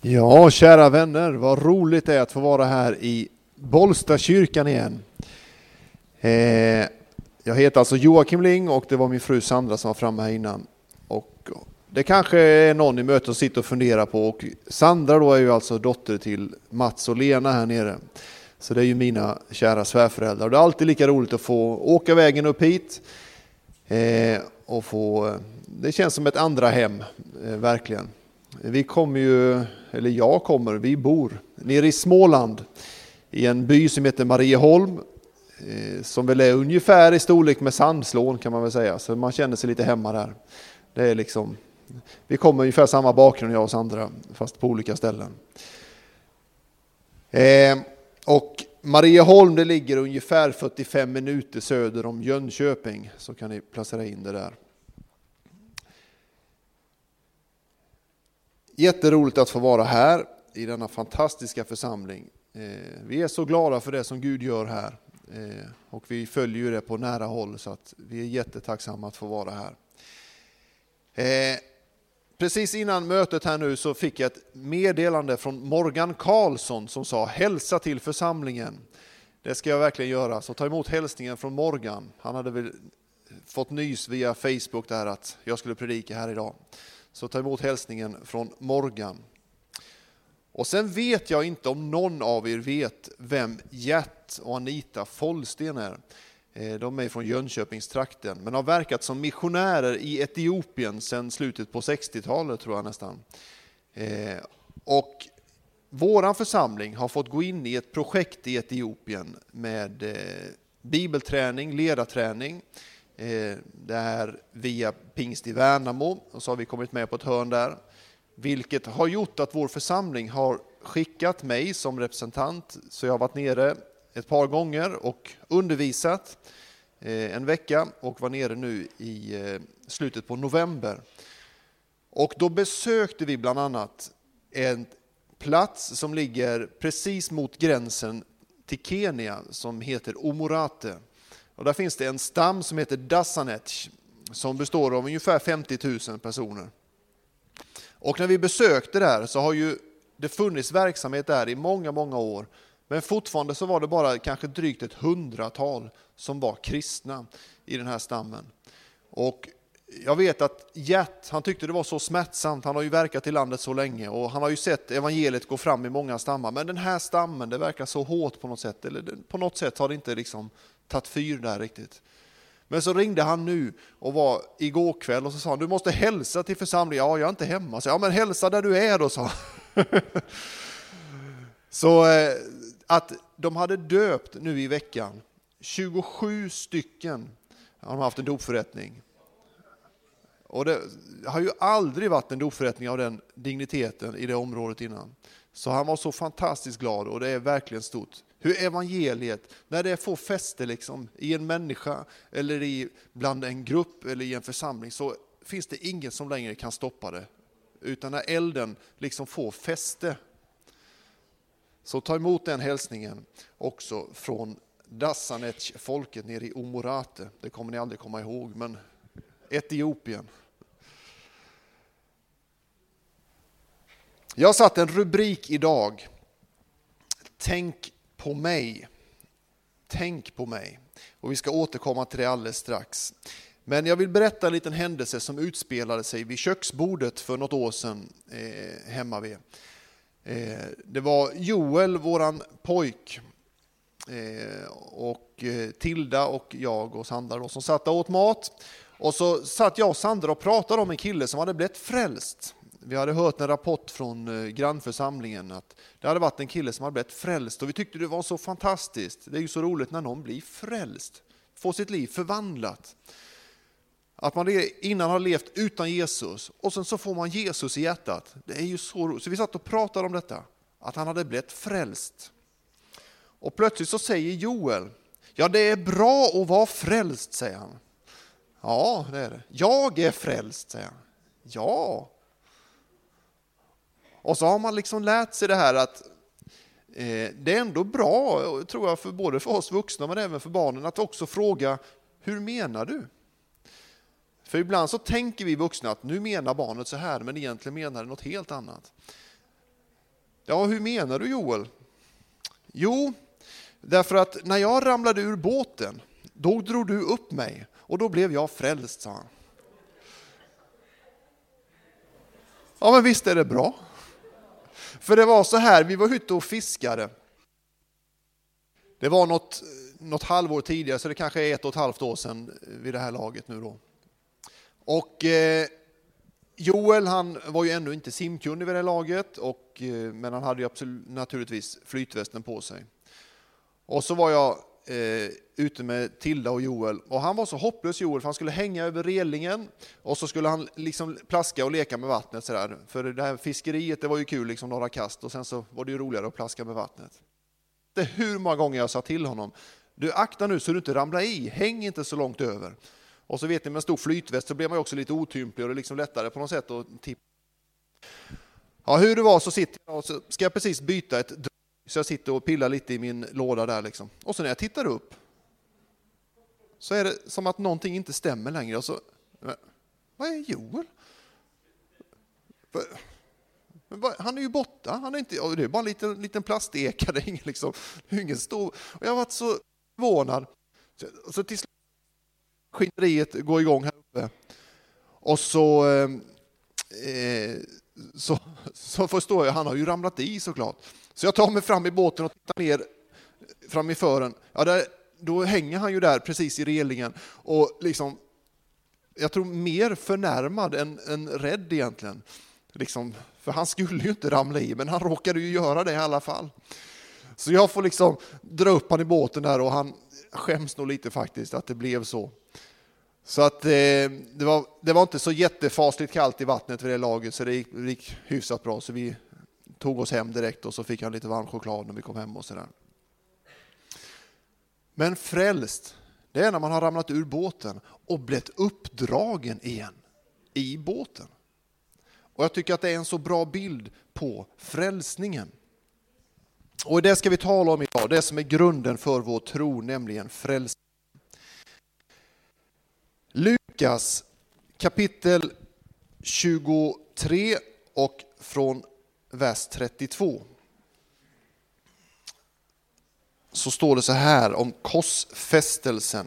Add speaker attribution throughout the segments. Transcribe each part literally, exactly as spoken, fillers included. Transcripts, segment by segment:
Speaker 1: Ja, kära vänner, vad roligt det är att få vara här i Bollstakyrkan igen. Eh, jag heter alltså Joakim Ling och det var min fru Sandra som var framme här innan. Och det kanske är någon i mötet som sitter och funderar på, och Sandra då är ju alltså dotter till Mats och Lena här nere. Så det är ju mina kära svärföräldrar. Och det är alltid lika roligt att få åka vägen upp hit. Eh, och få, det känns som ett andra hem, eh, verkligen. Vi kommer ju, eller jag kommer, vi bor nere i Småland i en by som heter Marieholm, eh, som väl är ungefär i storlek med Sandslån kan man väl säga, så man känner sig lite hemma där. Det är liksom, vi kommer ungefär samma bakgrund jag och Sandra, fast på olika ställen. Eh, och Marieholm, det ligger ungefär fyrtiofem minuter söder om Jönköping, så kan ni placera in det där. Jätteroligt att få vara här i denna fantastiska församling. Eh, vi är så glada för det som Gud gör här. Eh, och vi följer ju det på nära håll, så att vi är jättetacksamma att få vara här. Eh, precis innan mötet här nu så fick jag ett meddelande från Morgan Karlsson som sa: hälsa till församlingen. Det ska jag verkligen göra, så ta emot hälsningen från Morgan. Han hade väl fått nys via Facebook där att jag skulle predika här idag. Så ta emot hälsningen från Morgan. Och sen vet jag inte om någon av er vet vem Gert och Anita Follsten är. De är från Jönköpingstrakten, men har verkat som missionärer i Etiopien sedan slutet på sextiotalet tror jag nästan. Och våran församling har fått gå in i ett projekt i Etiopien med bibelträning, ledarträning. Det är via Pingst i Värnamo, och så har vi kommit med på ett hörn där, vilket har gjort att vår församling har skickat mig som representant, så jag har varit nere ett par gånger och undervisat en vecka och var nere nu i slutet på november. Och då besökte vi bland annat en plats som ligger precis mot gränsen till Kenya som heter Omorate. Och där finns det en stam som heter Dassanetch som består av ungefär femtio tusen personer. Och när vi besökte där så har ju det funnits verksamhet där i många, många år. Men fortfarande så var det bara kanske drygt ett hundratal som var kristna i den här stammen. Och jag vet att Gert, han tyckte det var så smärtsamt. Han har ju verkat i landet så länge och han har ju sett evangeliet gå fram i många stammar. Men den här stammen, det verkar så hårt på något sätt. Eller på något sätt har det inte liksom tagit fyr där riktigt. Men så ringde han nu och var igår kväll och så sa han: du måste hälsa till församlingen. Ja, jag är inte hemma. Så, ja, men hälsa där du är då, sa Så eh, att de hade döpt nu i veckan tjugosju stycken har de haft en dopförrättning. Och det har ju aldrig varit en dopförrättning av den digniteten i det området innan. Så han var så fantastiskt glad, och det är verkligen stort. Hur evangeliet, när det får fäste liksom i en människa eller i bland en grupp eller i en församling, så finns det ingen som längre kan stoppa det. Utan när elden liksom får fäste. Så ta emot den hälsningen också från Dassanetch, folket nere i Omorate. Det kommer ni aldrig komma ihåg, men Etiopien. Jag har satt en rubrik idag. Tänk på mig. Tänk på mig. Och vi ska återkomma till det alldeles strax. Men jag vill berätta en liten händelse som utspelade sig vid köksbordet för något år sedan eh, hemma vid. Eh, det var Joel, våran pojk, eh, och eh, Tilda och jag och Sandra då, som satt och åt mat. Och så satt jag och Sandra och pratade om en kille som hade blivit frälst. Vi hade hört en rapport från grannförsamlingen att det hade varit en kille som hade blivit frälst. Och vi tyckte det var så fantastiskt. Det är ju så roligt när någon blir frälst. Får sitt liv förvandlat. Att man innan har levt utan Jesus. Och sen så får man Jesus i hjärtat. Det är ju så roligt. Så vi satt och pratade om detta. Att han hade blivit frälst. Och plötsligt så säger Joel: ja, det är bra att vara frälst, säger han. Ja, det är det. Jag är frälst, säger han. Ja. Och så har man liksom lärt sig det här att eh, det är ändå bra, tror jag, för både för oss vuxna men även för barnen, att också fråga: hur menar du? För ibland så tänker vi vuxna att nu menar barnet så här, men egentligen menar det något helt annat. Ja, hur menar du Joel? Jo, därför att när jag ramlade ur båten, då drog du upp mig och då blev jag frälst, sa han. Ja, men visst är det bra. För det var så här, vi var ute och fiskade. Det var något, något halvår tidigare, så det kanske är ett och ett halvt år sedan vid det här laget nu då. Och eh, Joel, han var ju ännu inte simkunnig vid det här laget, och, eh, men han hade ju absolut, naturligtvis flytvästen på sig. Och så var jag eh, ute med Tilda och Joel, och han var så hopplös Joel, för han skulle hänga över relingen och så skulle han liksom plaska och leka med vattnet sådär. För det här fiskeriet, det var ju kul, liksom några kast, och sen så var det ju roligare att plaska med vattnet. Det är hur många gånger jag sa till honom, du akta nu så du inte ramlar i, häng inte så långt över. Och så vet ni, med en stor flytväst så blir man ju också lite otymplig och det är liksom lättare på något sätt att tippa. Ja, hur det var så sitter jag och så ska jag precis byta ett drag, så jag sitter och pillar lite i min låda där liksom. Och så när jag tittar upp så är det som att någonting inte stämmer längre. Och så, vad är Joel? Han är ju borta, han är inte, det är bara en liten, liten plasteka, det är ingen, liksom, ingen stor. Och jag har varit så förvånad. Så, så till slut maskineriet går igång här uppe. Och så, eh, så, så förstår jag, han har ju ramlat i såklart. Så jag tar mig fram i båten och tittar ner fram i fören. Ja, där, då hänger han ju där precis i relingen. Och liksom, jag tror mer förnärmad än, än rädd egentligen. Liksom, för han skulle ju inte ramla i, men han råkade ju göra det i alla fall. Så jag får liksom dra upp han i båten där, och han skäms nog lite faktiskt att det blev så. Så att eh, det, var, det var inte så jättefasligt kallt i vattnet vid det laget, så det gick, det gick hyfsat bra. Så vi tog oss hem direkt och så fick han lite varm choklad när vi kom hem och sådär. Men frälst, det är när man har ramlat ur båten och blivit uppdragen igen i båten. Och jag tycker att det är en så bra bild på frälsningen. Och det ska vi tala om idag, det som är grunden för vår tro, nämligen frälsning. Lukas kapitel tjugotre och från vers trettiotvå. Så står det så här om korsfästelsen.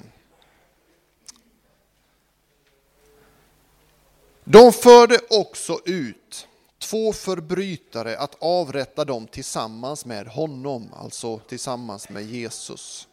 Speaker 1: De förde också ut två förbrytare att avrätta dem tillsammans med honom, alltså tillsammans med Jesus.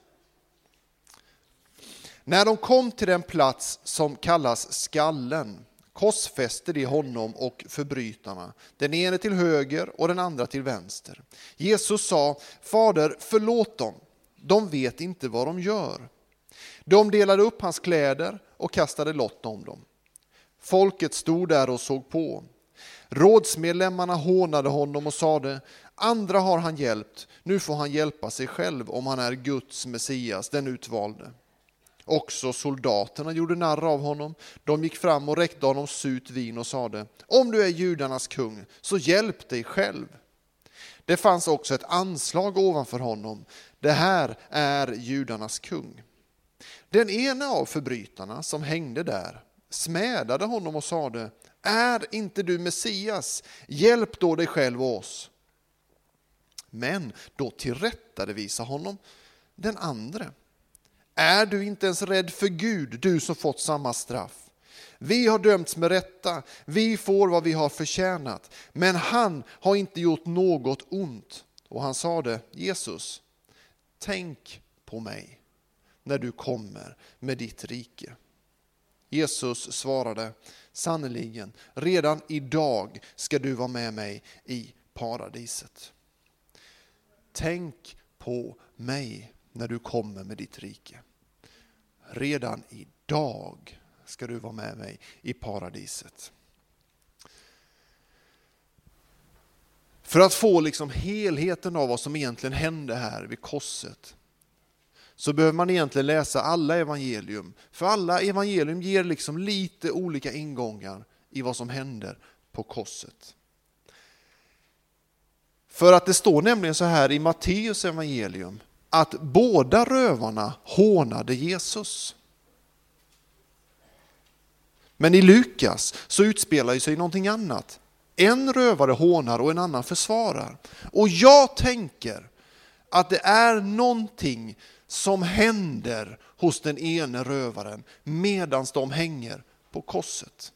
Speaker 1: När de kom till den plats som kallas skallen korsfäste de honom och förbrytarna, den ene till höger och den andra till vänster. Jesus sa, Fader, förlåt dem, de vet inte vad de gör. De delade upp hans kläder och kastade lott om dem. Folket stod där och såg på. Rådsmedlemmarna hånade honom och sade, andra har han hjälpt, nu får han hjälpa sig själv om han är Guds Messias, den utvalde. Också soldaterna gjorde narr av honom. De gick fram och räckte honom surt vin och sade, om du är judarnas kung, så hjälp dig själv. Det fanns också ett anslag ovanför honom. Det här är judarnas kung. Den ena av förbrytarna som hängde där smädade honom och sade, är inte du Messias? Hjälp då dig själv och oss. Men då tillrättavisade honom den andra. Är du inte ens rädd för Gud, du som fått samma straff? Vi har dömts med rätta, vi får vad vi har förtjänat, men han har inte gjort något ont. Och han sade, Jesus, tänk på mig när du kommer med ditt rike. Jesus svarade, sannoliken, redan idag ska du vara med mig i paradiset. Tänk på mig när du kommer med ditt rike. Redan idag ska du vara med mig i paradiset. För att få liksom helheten av vad som egentligen hände här vid korset, så behöver man egentligen läsa alla evangelium. För alla evangelium ger liksom lite olika ingångar i vad som händer på korset. För att det står nämligen så här i Matteus evangelium, att båda rövarna hånade Jesus. Men i Lukas så utspelar sig någonting annat. En rövare hånar och en annan försvarar. Och jag tänker att det är någonting som händer hos den ene rövaren medan de hänger på korset.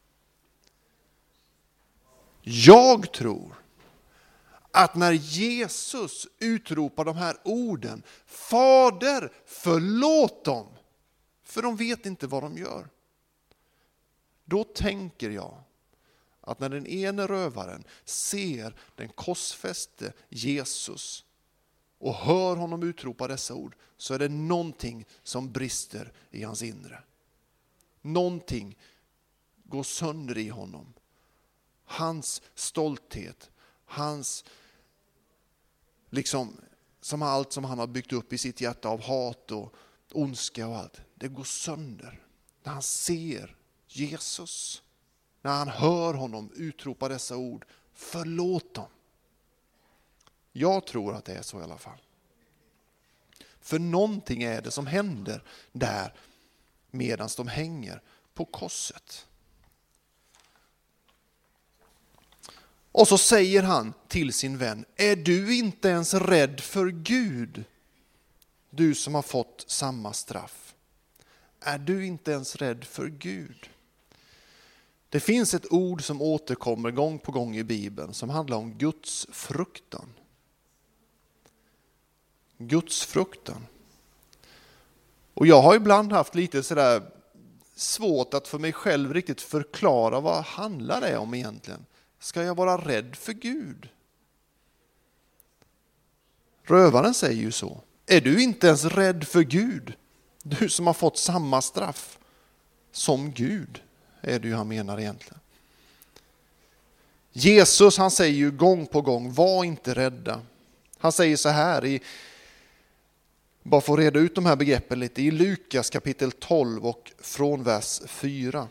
Speaker 1: Jag tror att när Jesus utropar de här orden, Fader, förlåt dem, för de vet inte vad de gör. Då tänker jag att när den ene rövaren ser den korsfäste Jesus och hör honom utropa dessa ord, så är det någonting som brister i hans inre. Någonting går sönder i honom. Hans stolthet, hans liksom som allt som han har byggt upp i sitt hjärta av hat och ondska och allt, det går sönder när han ser Jesus, när han hör honom utropa dessa ord, förlåt dem. Jag tror att det är så i alla fall. För någonting är det som händer där medan de hänger på korset. Och så säger han till sin vän, är du inte ens rädd för Gud? Du som har fått samma straff. Är du inte ens rädd för Gud? Det finns ett ord som återkommer gång på gång i Bibeln som handlar om Guds fruktan. Guds fruktan. Och jag har ibland haft lite sådär svårt att för mig själv riktigt förklara vad handlar det om egentligen. Ska jag vara rädd för Gud? Rövaren säger ju så. Är du inte ens rädd för Gud? Du som har fått samma straff som Gud, är det ju han menar egentligen. Jesus, han säger ju gång på gång, var inte rädda. Han säger så här, i, bara för att reda ut de här begreppen lite, i Lukas kapitel tolv och från vers fyra.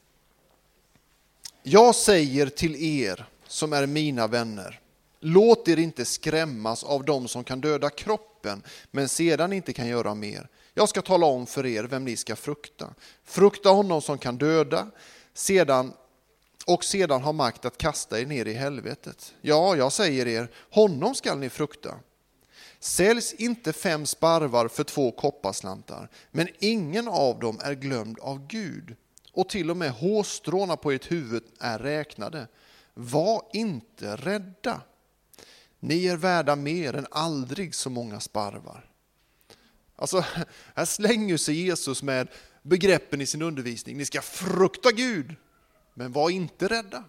Speaker 1: Jag säger till er som är mina vänner, låt er inte skrämmas av dem som kan döda kroppen, men sedan inte kan göra mer. Jag ska tala om för er vem ni ska frukta. Frukta honom som kan döda, sedan och sedan har makt att kasta er ner i helvetet. Ja, jag säger er, honom skall ni frukta. Säljs inte fem sparvar för två kopparslantar, men ingen av dem är glömd av Gud. Och till och med hårstråna på ert huvud är räknade. Var inte rädda. Ni är värda mer än aldrig så många sparvar. Alltså, här slänger sig Jesus med begreppen i sin undervisning. Ni ska frukta Gud, men var inte rädda.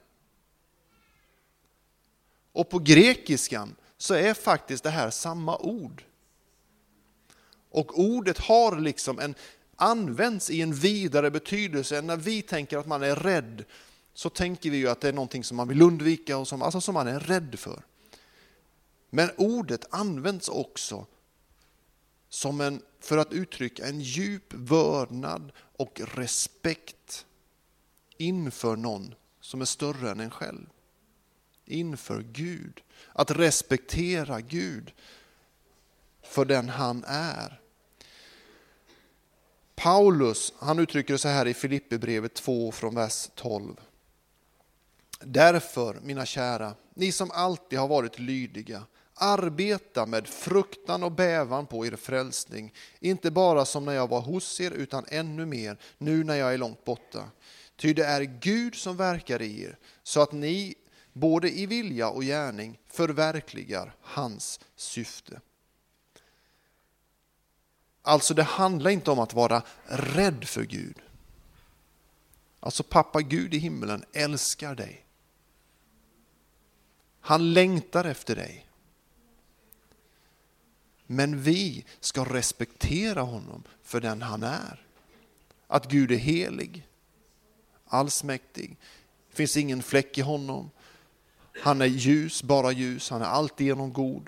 Speaker 1: Och på grekiskan så är faktiskt det här samma ord. Och ordet har liksom en används i en vidare betydelse än när vi tänker att man är rädd, så tänker vi ju att det är någonting som man vill undvika och som, alltså som man är rädd för. Men ordet används också som en, för att uttrycka en djup vördnad och respekt inför någon som är större än en själv. Inför Gud. Att respektera Gud för den han är. Paulus, han uttrycker det så här i Filipperbrevet två från vers tolv. Därför, mina kära, ni som alltid har varit lydiga, arbeta med fruktan och bävan på er frälsning, inte bara som när jag var hos er utan ännu mer nu när jag är långt borta. Ty det är Gud som verkar i er, så att ni både i vilja och gärning förverkligar hans syfte. Alltså det handlar inte om att vara rädd för Gud. Alltså pappa Gud i himmelen älskar dig. Han längtar efter dig. Men vi ska respektera honom för den han är. Att Gud är helig, allsmäktig. Det finns ingen fläck i honom. Han är ljus, bara ljus. Han är alltid genom god.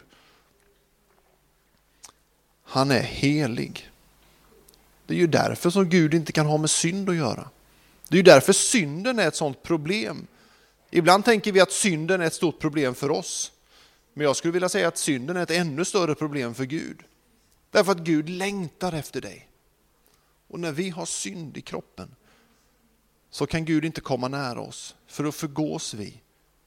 Speaker 1: Han är helig. Det är ju därför som Gud inte kan ha med synd att göra. Det är ju därför synden är ett sådant problem. Ibland tänker vi att synden är ett stort problem för oss. Men jag skulle vilja säga att synden är ett ännu större problem för Gud. Därför att Gud längtar efter dig. Och när vi har synd i kroppen så kan Gud inte komma nära oss. För då förgås vi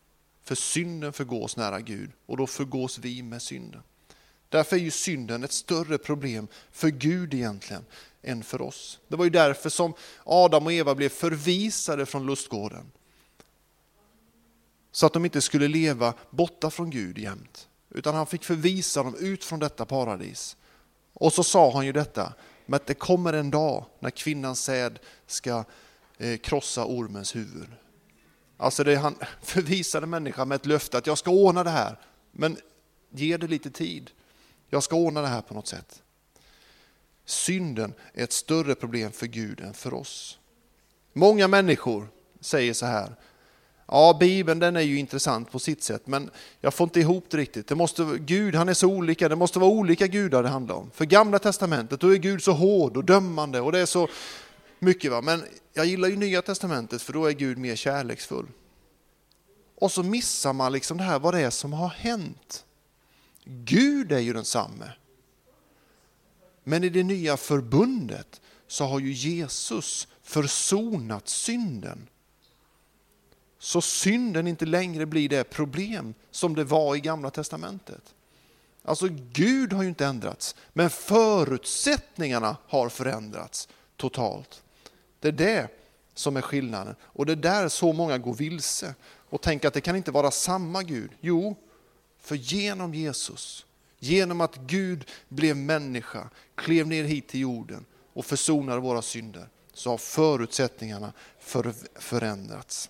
Speaker 1: För synden förgås nära Gud och då förgås vi med synden. Därför är ju synden ett större problem för Gud egentligen än för oss. Det var ju därför som Adam och Eva blev förvisade från lustgården. Så att de inte skulle leva borta från Gud jämt. Utan han fick förvisa dem ut från detta paradis. Och så sa han ju detta, men att det kommer en dag när kvinnans säd ska eh, krossa ormens huvud. Alltså det, han förvisade människan med ett löfte att jag ska ordna det här. Men ge det lite tid. Jag ska ordna det här på något sätt. Synden är ett större problem för Gud än för oss. Många människor säger så här. Ja, Bibeln den är ju intressant på sitt sätt, men jag får inte ihop det riktigt. Det måste, Gud han är så olika, det måste vara olika gudar det handlar om. För Gamla testamentet då är Gud så hård och dömande och det är så mycket. Va? Men jag gillar ju Nya testamentet för då är Gud mer kärleksfull. Och så missar man liksom det här vad det är som har hänt. Gud är ju densamme. Men i det nya förbundet så har ju Jesus försonat synden. Så synden inte längre blir det problem som det var i Gamla testamentet. Alltså Gud har ju inte ändrats, men förutsättningarna har förändrats totalt. Det är det som är skillnaden. Och det är där så många går vilse och tänker att det kan inte vara samma Gud. Jo, för genom Jesus, genom att Gud blev människa, klev ner hit till jorden och försonade våra synder, så har förutsättningarna för, förändrats.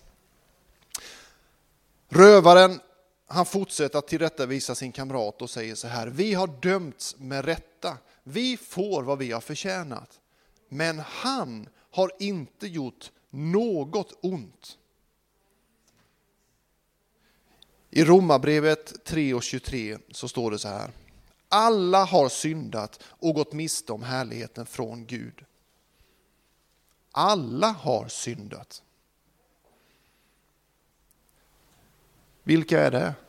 Speaker 1: Rövaren, han fortsätter att tillrättavisa sin kamrat och säger så här: vi har dömts med rätta, vi får vad vi har förtjänat, men han har inte gjort något ont. I Romarbrevet tre och tjugotre så står det så här: alla har syndat och gått miste om härligheten från Gud. Alla har syndat. Vilka är det?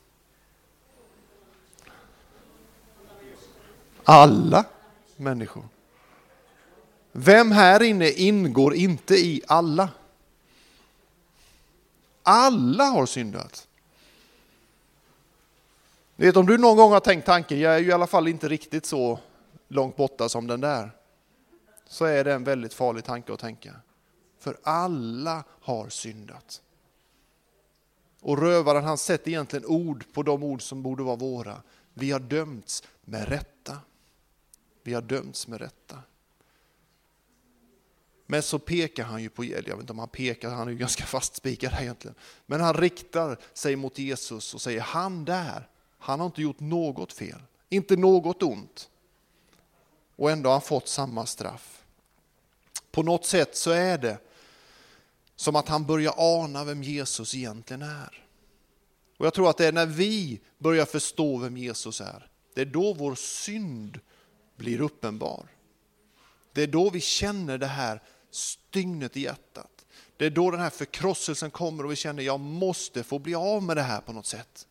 Speaker 1: Alla människor. Vem här inne ingår inte i alla? Alla har syndat. Du vet, om du någon gång har tänkt tanken, jag är ju i alla fall inte riktigt så långt borta som den där, så är det en väldigt farlig tanke att tänka. För alla har syndat. Och rövaren han sätter egentligen ord på de ord som borde vara våra. Vi har dömts med rätta. Vi har dömts med rätta. Men så pekar han ju på, jag vet inte om han pekar, han är ju ganska fastspikad här egentligen. Men han riktar sig mot Jesus och säger, han där, han har inte gjort något fel. Inte något ont. Och ändå har han fått samma straff. På något sätt så är det som att han börjar ana vem Jesus egentligen är. Och jag tror att det är när vi börjar förstå vem Jesus är, det är då vår synd blir uppenbar. Det är då vi känner det här stygnet i hjärtat. Det är då den här förkrosselsen kommer och vi känner, jag måste få bli av med det här på något sätt.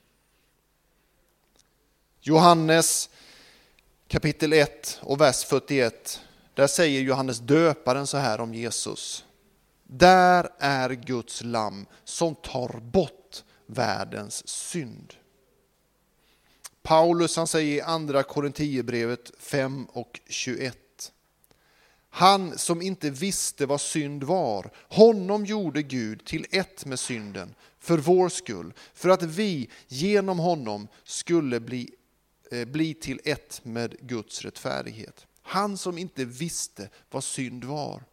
Speaker 1: Johannes kapitel ett och vers fyrtioett, där säger Johannes döparen så här om Jesus: där är Guds lamm som tar bort världens synd. Paulus han säger i andra Korintierbrevet fem och tjugoett: han som inte visste vad synd var, honom gjorde Gud till ett med synden för vår skull, för att vi genom honom skulle bli, eh, bli till ett med Guds rättfärdighet. Han som inte visste vad synd var.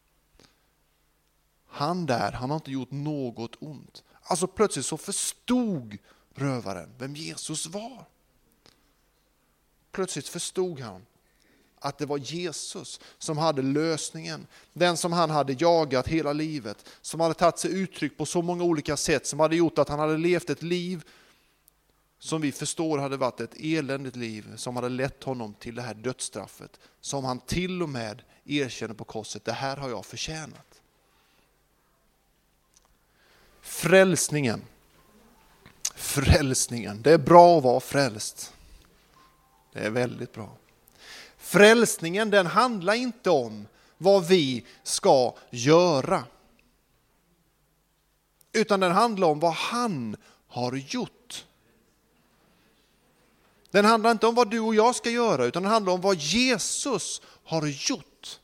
Speaker 1: Han där, han har inte gjort något ont. Alltså plötsligt så förstod rövaren vem Jesus var. Plötsligt förstod han att det var Jesus som hade lösningen. Den som han hade jagat hela livet. Som hade tagit sig uttryck på så många olika sätt. Som hade gjort att han hade levt ett liv som vi förstår hade varit ett eländigt liv. Som hade lett honom till det här dödsstraffet. Som han till och med erkänner på korset. Det här har jag förtjänat. Frälsningen. Frälsningen. Det är bra att vara frälst. Det är väldigt bra. Frälsningen den handlar inte om vad vi ska göra. Utan den handlar om vad han har gjort. Den handlar inte om vad du och jag ska göra, utan den handlar om vad Jesus har gjort.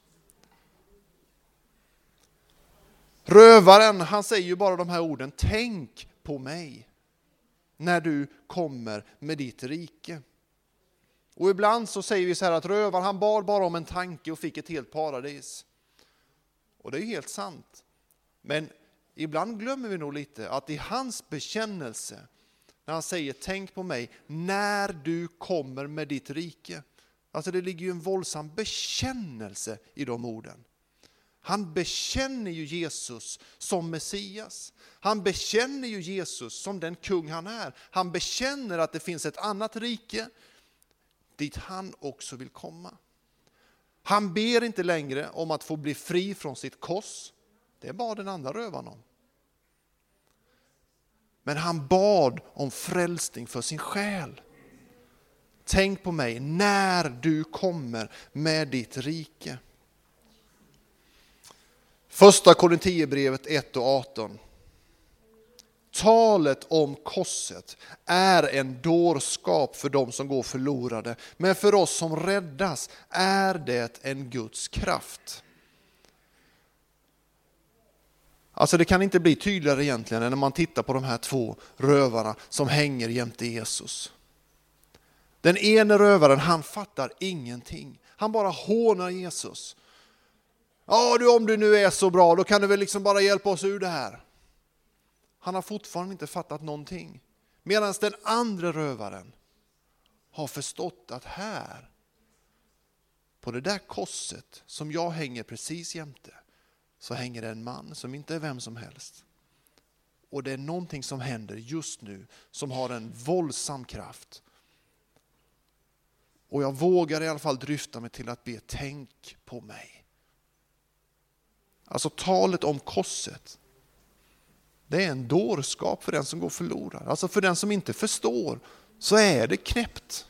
Speaker 1: Rövaren, han säger ju bara de här orden: tänk på mig när du kommer med ditt rike. Och ibland så säger vi så här att rövaren, han bad bara om en tanke och fick ett helt paradis. Och det är ju helt sant. Men ibland glömmer vi nog lite att i hans bekännelse, när han säger tänk på mig när du kommer med ditt rike. Alltså det ligger ju en våldsam bekännelse i de orden. Han bekänner ju Jesus som Messias. Han bekänner ju Jesus som den kung han är. Han bekänner att det finns ett annat rike dit han också vill komma. Han ber inte längre om att få bli fri från sitt kors. Det bad den andra rövaren om. Men han bad om frälsning för sin själ. Tänk på mig när du kommer med ditt rike. Första Korinthierbrevet ett och arton. Talet om korset är en dårskap för dem som går förlorade, men för oss som räddas är det en Guds kraft. Alltså det kan inte bli tydligare egentligen än när man tittar på de här två rövarna som hänger jämte Jesus. Den ene rövaren, han fattar ingenting. Han bara hånar Jesus. Ja du, om du nu är så bra, då kan du väl liksom bara hjälpa oss ur det här. Han har fortfarande inte fattat någonting. Medan den andra rövaren har förstått att här, på det där korset som jag hänger precis jämte, så hänger det en man som inte är vem som helst. Och det är någonting som händer just nu som har en våldsam kraft. Och jag vågar i alla fall dryfta mig till att be, tänk på mig. Alltså talet om korset, det är en dårskap för den som går förlorad. Alltså för den som inte förstår så är det knäppt.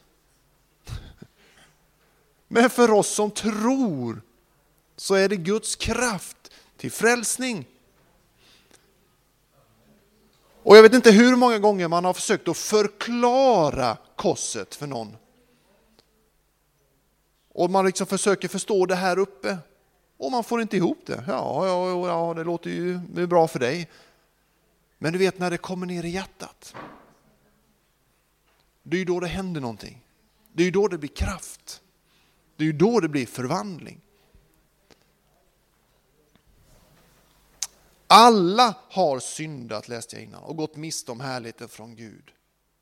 Speaker 1: Men för oss som tror så är det Guds kraft till frälsning. Och jag vet inte hur många gånger man har försökt att förklara korset för någon. Och man liksom försöker förstå det här uppe. Och man får inte ihop det. Ja, ja, ja, det låter ju bra för dig. Men du vet när det kommer ner i hjärtat. Det är ju då det händer någonting. Det är ju då det blir kraft. Det är ju då det blir förvandling. Alla har syndat, läste jag innan, och gått miste om härligheten från Gud.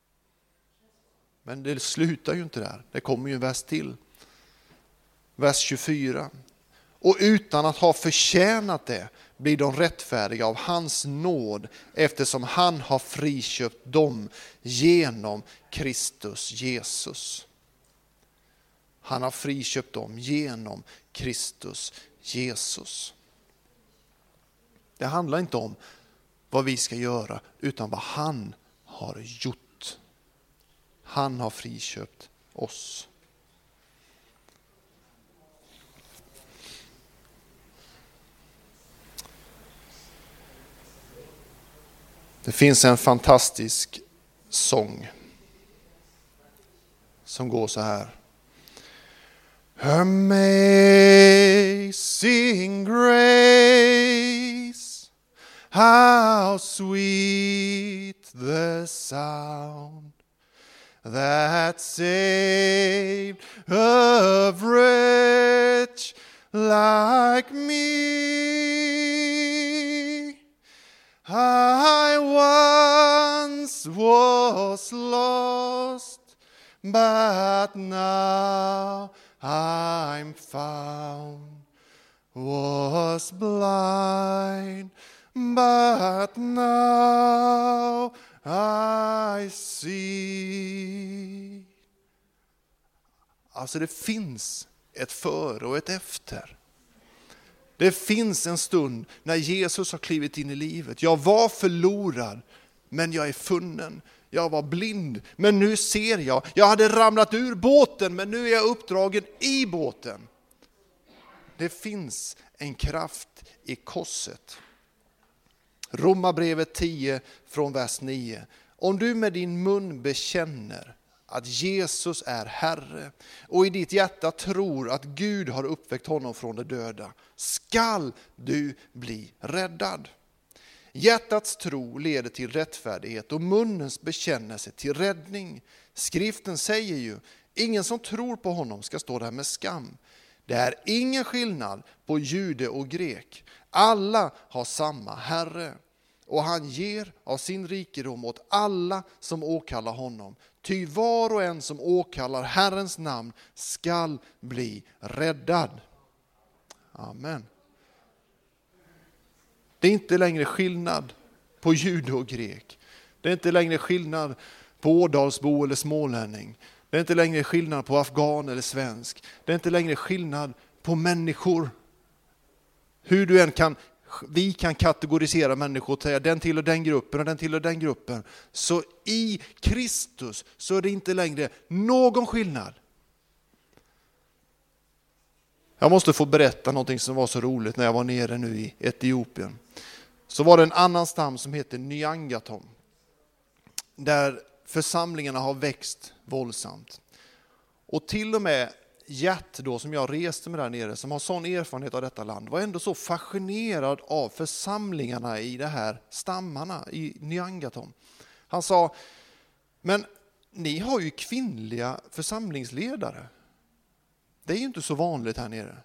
Speaker 1: Men det slutar ju inte där. Det kommer ju en vers till. Vers tjugofyra. Och utan att ha förtjänat det blir de rättfärdiga av hans nåd, eftersom han har friköpt dem genom Kristus Jesus. Han har friköpt dem genom Kristus Jesus. Det handlar inte om vad vi ska göra, utan vad han har gjort. Han har friköpt oss. Det finns en fantastisk sång som går så här. Amazing grace, how sweet the sound that saved a wretch like me. I once was lost, but now I'm found. Was blind, but now I see. Alltså det finns ett före och ett efter. Det finns en stund när Jesus har klivit in i livet. Jag var förlorad, men jag är funnen. Jag var blind, men nu ser jag. Jag hade ramlat ur båten, men nu är jag uppdragen i båten. Det finns en kraft i korset. Romarbrevet tio från vers nio. Om du med din mun bekänner att Jesus är Herre och i ditt hjärta tror att Gud har uppväckt honom från de döda, skall du bli räddad. Hjärtats tro leder till rättfärdighet och munnens bekännelse till räddning. Skriften säger ju, ingen som tror på honom ska stå där med skam. Det är ingen skillnad på jude och grek. Alla har samma Herre. Och han ger av sin rikedom åt alla som åkallar honom. Ty var och en som åkallar Herrens namn skall bli räddad. Amen. Det är inte längre skillnad på jude och grek. Det är inte längre skillnad på ådalsbo eller smålänning. Det är inte längre skillnad på afghan eller svensk. Det är inte längre skillnad på människor. Hur du än kan, vi kan kategorisera människor och säga den tillhör den gruppen och den tillhör den gruppen. Så i Kristus så är det inte längre någon skillnad. Jag måste få berätta någonting som var så roligt när jag var nere nu i Etiopien. Så var det en annan stam som heter Nyangatom. Där församlingarna har växt våldsamt. Och till och med Gert då, som jag reste med där nere, som har sån erfarenhet av detta land, var ändå så fascinerad av församlingarna i det här stammarna i Nyangatom. Han sa, men ni har ju kvinnliga församlingsledare. Det är ju inte så vanligt här nere.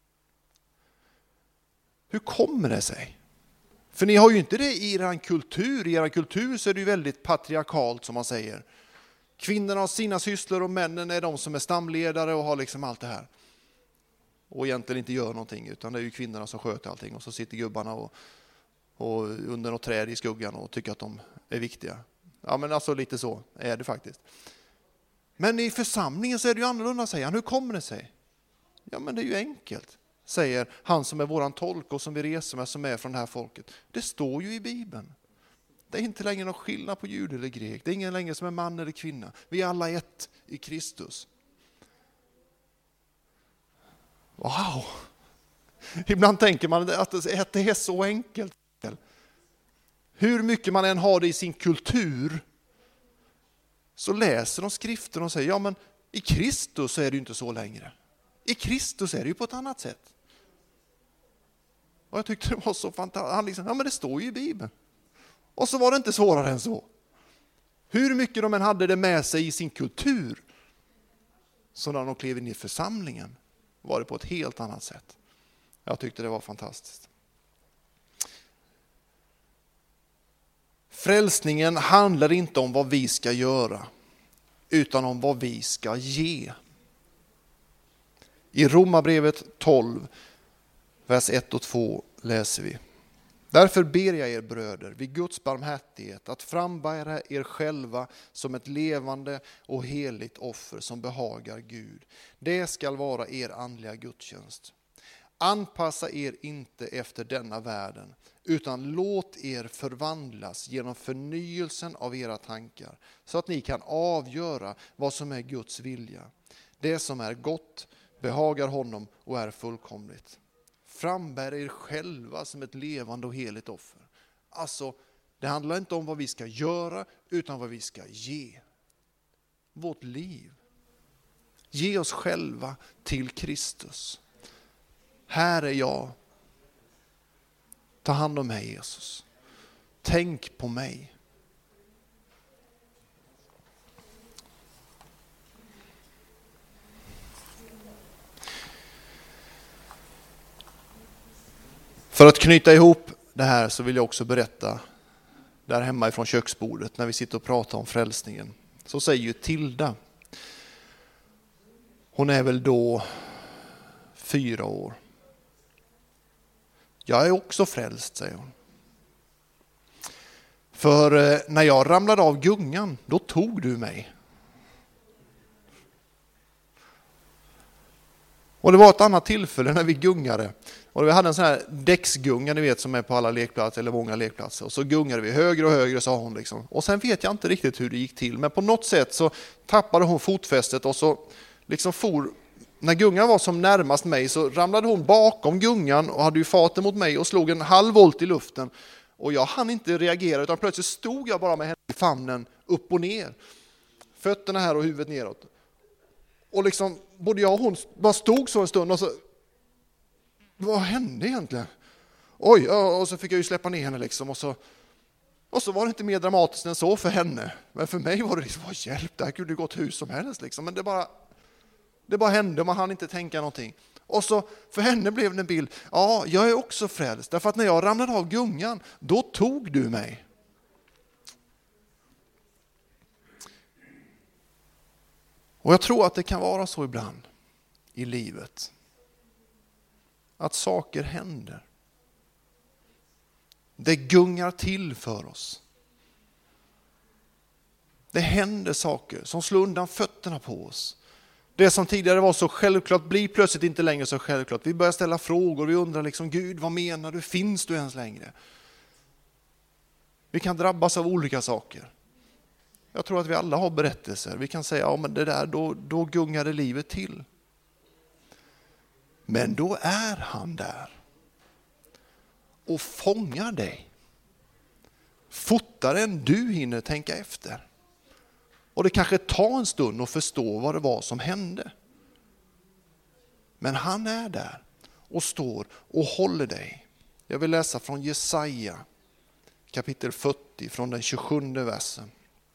Speaker 1: Hur kommer det sig? För ni har ju inte det i er kultur. I er kultur så är det ju väldigt patriarkalt som man säger. Kvinnorna har sina sysslor och männen är de som är stamledare och har liksom allt det här. Och egentligen inte gör någonting, utan det är ju kvinnorna som sköter allting. Och så sitter gubbarna och, och under något träd i skuggan och tycker att de är viktiga. Ja, men alltså lite så är det faktiskt. Men i församlingen så är det ju annorlunda, säger han. Hur kommer det sig? Ja, men det är ju enkelt, säger han som är våran tolk och som vi reser med, som är från det här folket. Det står ju i Bibeln. Det är inte längre någon skillnad på jud eller grek. Det är ingen längre som är man eller kvinna. Vi är alla ett i Kristus. Wow! Ibland tänker man att det är så enkelt. Hur mycket man än har det i sin kultur, så läser de skriften och säger, ja men i Kristus så är det ju inte så längre. I Kristus är det ju på ett annat sätt. Och jag tyckte det var så fantastiskt. Han liksom, ja men det står ju i Bibeln. Och så var det inte svårare än så. Hur mycket de än hade det med sig i sin kultur, så när de klev in i församlingen var det på ett helt annat sätt. Jag tyckte det var fantastiskt. Frälsningen handlar inte om vad vi ska göra, utan om vad vi ska ge. I Romarbrevet tolv, vers ett och två läser vi. Därför ber jag er bröder vid Guds barmhärtighet att frambära er själva som ett levande och heligt offer som behagar Gud. Det ska vara er andliga gudstjänst. Anpassa er inte efter denna världen, utan låt er förvandlas genom förnyelsen av era tankar, så att ni kan avgöra vad som är Guds vilja. Det som är gott behagar honom och är fullkomligt. Frambär er själva som ett levande och heligt offer. Alltså, det handlar inte om vad vi ska göra, utan vad vi ska ge. Vårt liv. Ge oss själva till Kristus. Här är jag. Ta hand om mig, Jesus. Tänk på mig. För att knyta ihop det här så vill jag också berätta där hemma ifrån köksbordet när vi sitter och pratar om frälsningen. Så säger ju Tilda. Hon är väl då fyra år. Jag är också frälst, säger hon. För när jag ramlade av gungan, då tog du mig. Och det var ett annat tillfälle när vi gungade. Och vi hade en sån här däcksgunga, ni vet, som är på alla lekplatser eller många lekplatser. Och så gungade vi högre och högre, sa hon liksom. Och sen vet jag inte riktigt hur det gick till. Men på något sätt så tappade hon fotfästet och så liksom for. När gungan var som närmast mig så ramlade hon bakom gungan och hade ju farten mot mig och slog en halv volt i luften. Och jag hann inte reagera utan plötsligt stod jag bara med henne i famnen upp och ner. Fötterna här och huvudet neråt. Och liksom både jag och hon bara stod så en stund och så, vad hände egentligen? Oj, och så fick jag ju släppa ner henne liksom och så, och så var det inte mer dramatiskt än så för henne. Men för mig var det liksom, vad hjälp, det här kunde gått hur som helst liksom. Men det bara, det bara hände, man hann inte tänka någonting. Och så för henne blev det en bild, ja, jag är också frälst. Därför att när jag ramlade av gungan, då tog du mig. Och jag tror att det kan vara så ibland i livet. Att saker händer. Det gungar till för oss. Det händer saker som slår undan fötterna på oss. Det som tidigare var så självklart blir plötsligt inte längre så självklart. Vi börjar ställa frågor, vi undrar liksom, Gud, vad menar du? Finns du ens längre? Vi kan drabbas av olika saker. Jag tror att vi alla har berättelser. Vi kan säga, ja men det där, då, då gungade livet till. Men då är han där. Och fångar dig. Fortare än du hinner tänka efter. Och det kanske tar en stund att förstå vad det var som hände. Men han är där och står och håller dig. Jag vill läsa från Jesaja kapitel fyrtio från den tjugosjunde versen.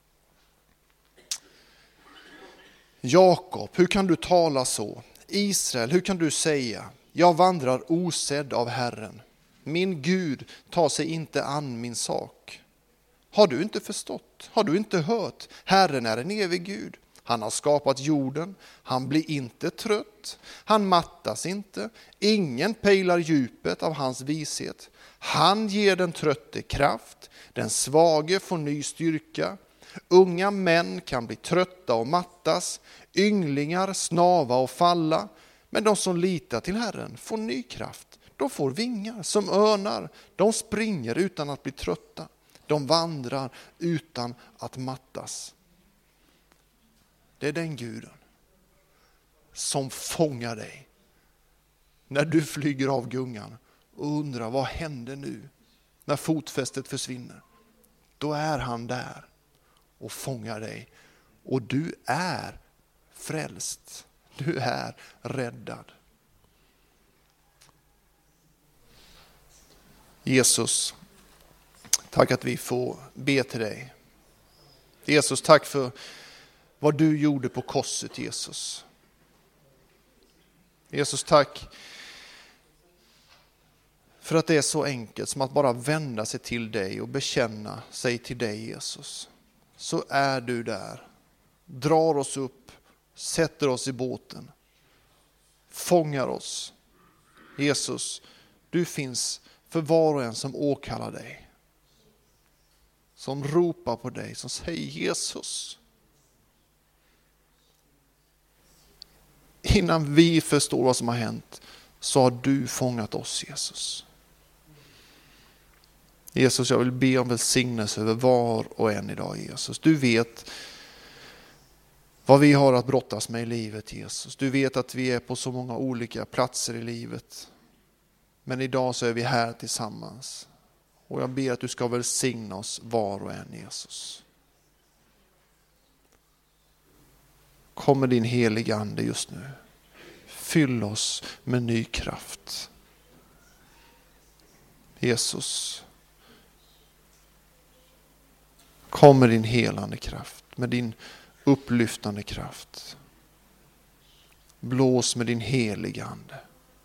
Speaker 1: Jakob, hur kan du tala så? Israel, hur kan du säga? Jag vandrar osedd av Herren. Min Gud tar sig inte an min sak. Har du inte förstått? Har du inte hört? Herren är en evig Gud. Han har skapat jorden. Han blir inte trött. Han mattas inte. Ingen pejlar djupet av hans vishet. Han ger den trötte kraft. Den svage får ny styrka. Unga män kan bli trötta och mattas. Ynglingar snava och falla. Men de som litar till Herren får ny kraft. De får vingar som örnar. De springer utan att bli trötta. De vandrar utan att mattas. Det är den Guden som fångar dig när du flyger av gungan och undrar vad händer nu när fotfästet försvinner. Då är han där och fångar dig och du är frälst. Du är räddad. Jesus, tack att vi får be till dig. Jesus, tack för vad du gjorde på korset, Jesus. Jesus, tack för att det är så enkelt som att bara vända sig till dig och bekänna sig till dig, Jesus. Så är du där, drar oss upp, sätter oss i båten, fångar oss. Jesus, du finns för var och en som åkallar dig. Som ropar på dig, som säger Jesus. Innan vi förstår vad som har hänt så har du fångat oss, Jesus. Jesus, jag vill be om välsignelse över var och en idag, Jesus. Du vet vad vi har att brottas med i livet, Jesus. Du vet att vi är på så många olika platser i livet. Men idag så är vi här tillsammans. Och jag ber att du ska välsigna oss var och en, Jesus. Kommer din heliga ande just nu. Fyll oss med ny kraft. Jesus. Kommer din helande kraft. Med din upplyftande kraft. Blås med din heliga ande.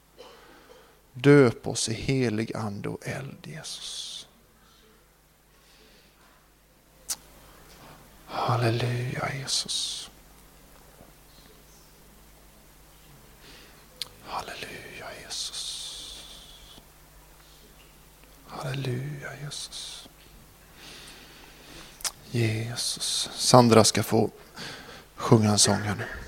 Speaker 1: Döp oss i helig ande och eld, Jesus. Halleluja, Jesus. Halleluja, Jesus. Halleluja, Jesus. Jesus. Sandra ska få sjunga en sång här nu.